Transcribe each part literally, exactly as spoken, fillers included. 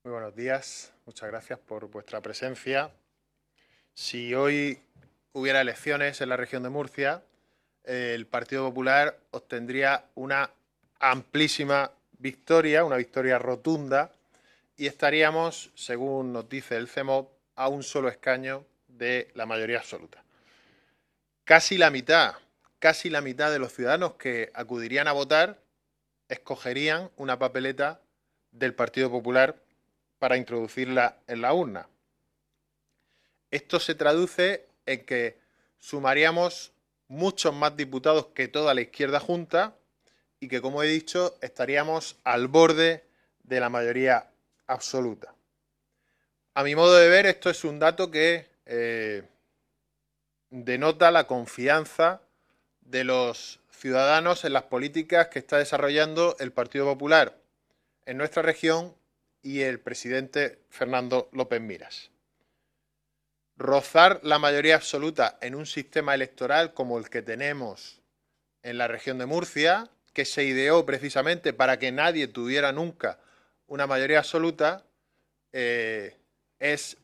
Muy buenos días, muchas gracias por vuestra presencia. Si hoy hubiera elecciones en la región de Murcia, el Partido Popular obtendría una amplísima victoria, una victoria rotunda, y estaríamos, según nos dice el CEMOV, a un solo escaño de la mayoría absoluta. Casi la mitad, casi la mitad de los ciudadanos que acudirían a votar escogerían una papeleta del Partido Popular para introducirla en la urna. Esto se traduce en que sumaríamos muchos más diputados que toda la izquierda junta y que, como he dicho, estaríamos al borde de la mayoría absoluta. A mi modo de ver, esto es un dato que eh, denota la confianza de los ciudadanos en las políticas que está desarrollando el Partido Popular en nuestra región y el presidente Fernando López Miras. Rozar la mayoría absoluta en un sistema electoral como el que tenemos en la región de Murcia, que se ideó precisamente para que nadie tuviera nunca una mayoría absoluta, eh, es,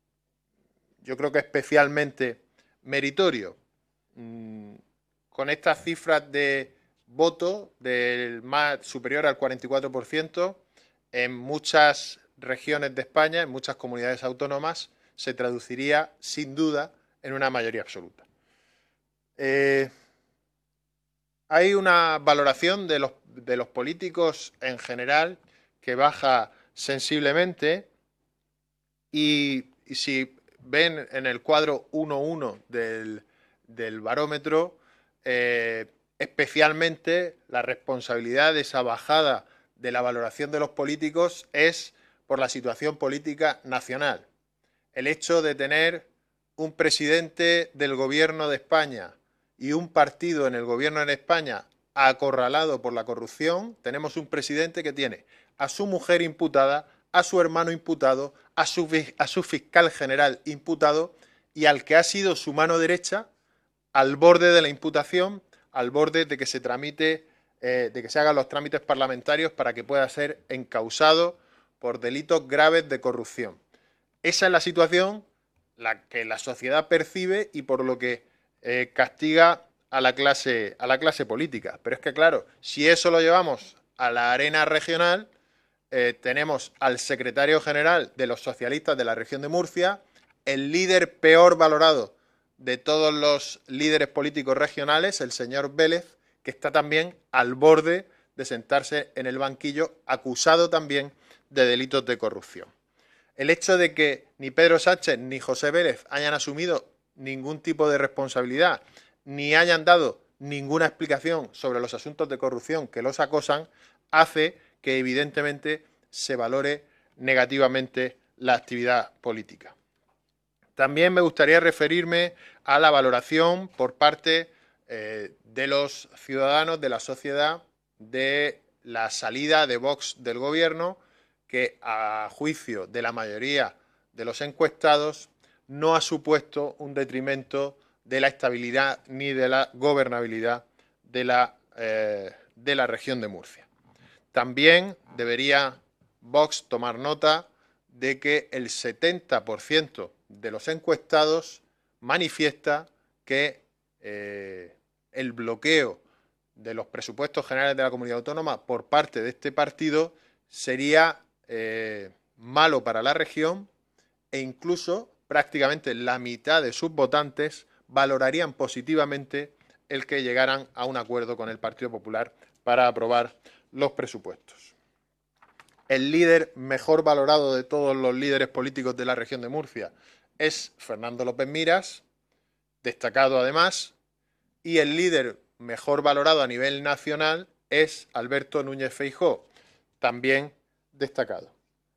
yo creo que especialmente meritorio. Mm, con estas cifras de voto del más superior al cuarenta y cuatro por ciento, en muchas regiones de España, en muchas comunidades autónomas, se traduciría sin duda en una mayoría absoluta. Eh, hay una valoración de los, de los políticos en general que baja sensiblemente y, y si ven en el cuadro uno uno del, del barómetro, eh, especialmente la responsabilidad de esa bajada de la valoración de los políticos es por la situación política nacional. El hecho de tener un presidente del gobierno de España y un partido en el gobierno de España acorralado por la corrupción, tenemos un presidente que tiene a su mujer imputada, a su hermano imputado, a su, a su fiscal general imputado y al que ha sido su mano derecha al borde de la imputación, al borde de que se tramite, eh, de que se hagan los trámites parlamentarios para que pueda ser encausado por delitos graves de corrupción. Esa es la situación la que la sociedad percibe y por lo que eh, castiga a la clase, a la clase política. Pero es que, claro, si eso lo llevamos a la arena regional, eh, tenemos al secretario general de los socialistas de la región de Murcia, el líder peor valorado de todos los líderes políticos regionales, el señor Vélez, que está también al borde de sentarse en el banquillo, acusado también de delitos de corrupción. El hecho de que ni Pedro Sánchez ni José Vélez hayan asumido ningún tipo de responsabilidad, ni hayan dado ninguna explicación sobre los asuntos de corrupción que los acosan, hace que evidentemente se valore negativamente la actividad política. También me gustaría referirme a la valoración por parte eh, de los ciudadanos, de la sociedad, de la salida de Vox del gobierno, que a juicio de la mayoría de los encuestados no ha supuesto un detrimento de la estabilidad ni de la gobernabilidad de la, eh, de la región de Murcia. También debería Vox tomar nota de que el setenta por ciento de los encuestados manifiesta que eh, el bloqueo de los presupuestos generales de la comunidad autónoma por parte de este partido sería eh, malo para la región e incluso prácticamente la mitad de sus votantes valorarían positivamente el que llegaran a un acuerdo con el Partido Popular para aprobar los presupuestos. El líder mejor valorado de todos los líderes políticos de la región de Murcia es Fernando López Miras, destacado además, y el líder mejor valorado a nivel nacional es Alberto Núñez Feijóo, también destacado.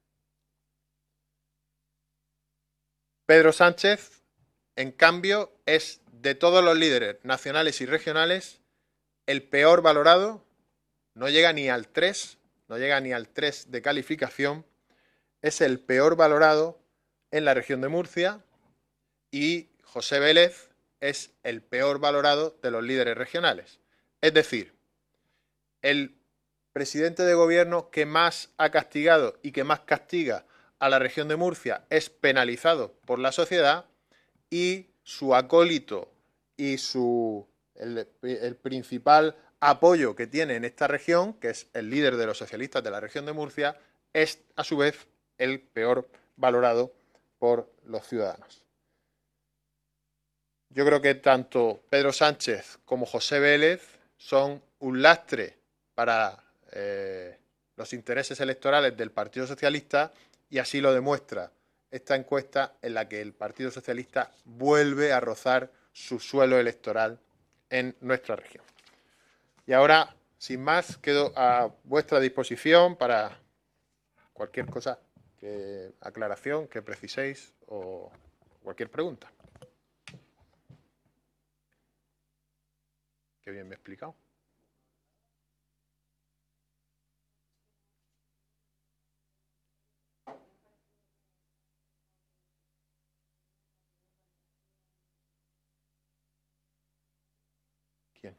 Pedro Sánchez, en cambio, es de todos los líderes nacionales y regionales el peor valorado, no llega ni al tres, no llega ni al tres de calificación, es el peor valorado en la región de Murcia y José Vélez es el peor valorado de los líderes regionales. Es decir, el presidente de gobierno que más ha castigado y que más castiga a la región de Murcia es penalizado por la sociedad y su acólito y su, el, el principal apoyo que tiene en esta región, que es el líder de los socialistas de la región de Murcia, es a su vez el peor valorado por los ciudadanos. Yo creo que tanto Pedro Sánchez como José Vélez son un lastre para eh, los intereses electorales del Partido Socialista, y así lo demuestra esta encuesta en la que el Partido Socialista vuelve a rozar su suelo electoral en nuestra región. Y ahora, sin más, quedo a vuestra disposición para cualquier cosa, que, aclaración que preciséis o cualquier pregunta. Qué bien me he explicado. ¿Quién?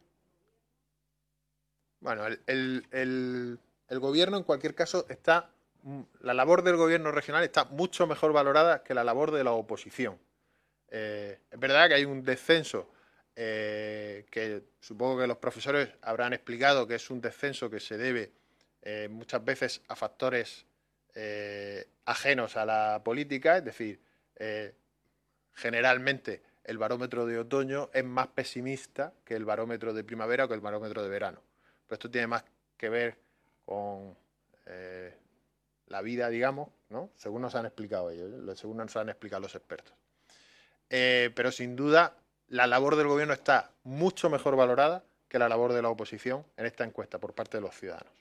Bueno, el, el, el, el gobierno en cualquier caso está... La labor del gobierno regional está mucho mejor valorada que la labor de la oposición. Eh, es verdad que hay un descenso eh, que supongo que los profesores habrán explicado que es un descenso que se debe eh, muchas veces a factores eh, ajenos a la política, es decir, eh, generalmente el barómetro de otoño es más pesimista que el barómetro de primavera o que el barómetro de verano. Pero esto tiene más que ver con eh, la vida, digamos, ¿no? Según nos han explicado ellos, ¿eh? Según nos han explicado los expertos. Eh, pero sin duda la labor del gobierno está mucho mejor valorada que la labor de la oposición en esta encuesta por parte de los ciudadanos.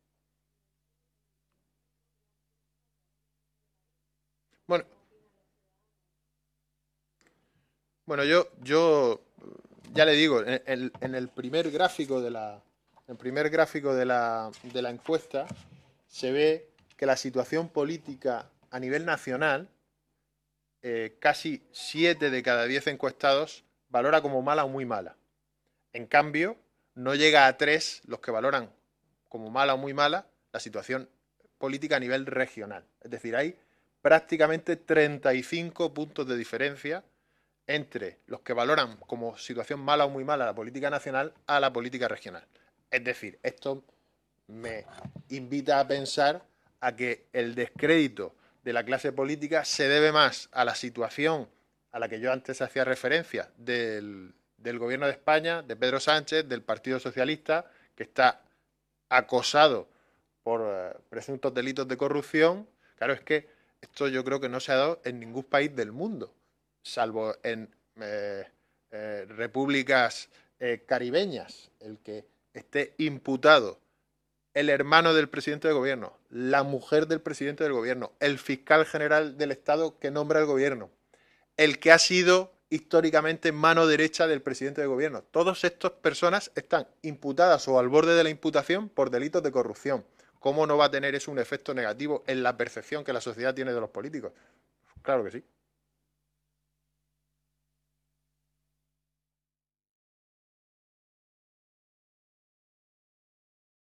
Bueno, bueno yo, yo ya le digo, en el, en el primer gráfico de la, en el primer gráfico de la, de la encuesta se ve que la situación política a nivel nacional, eh, casi siete de cada diez encuestados valora como mala o muy mala. En cambio, no llega a tres los que valoran como mala o muy mala la situación política a nivel regional. Es decir, hay prácticamente treinta y cinco puntos de diferencia entre los que valoran como situación mala o muy mala la política nacional a la política regional. Es decir, esto me invita a pensar a que el descrédito de la clase política se debe más a la situación a la que yo antes hacía referencia del, del gobierno de España, de Pedro Sánchez, del Partido Socialista, que está acosado por eh, presuntos delitos de corrupción. Claro, es que esto yo creo que no se ha dado en ningún país del mundo, salvo en eh, eh, repúblicas eh, caribeñas, el que esté imputado el hermano del presidente del gobierno, la mujer del presidente del gobierno, el fiscal general del Estado que nombra el gobierno, el que ha sido históricamente mano derecha del presidente del gobierno. Todas estas personas están imputadas o al borde de la imputación por delitos de corrupción. ¿Cómo no va a tener eso un efecto negativo en la percepción que la sociedad tiene de los políticos? Claro que sí.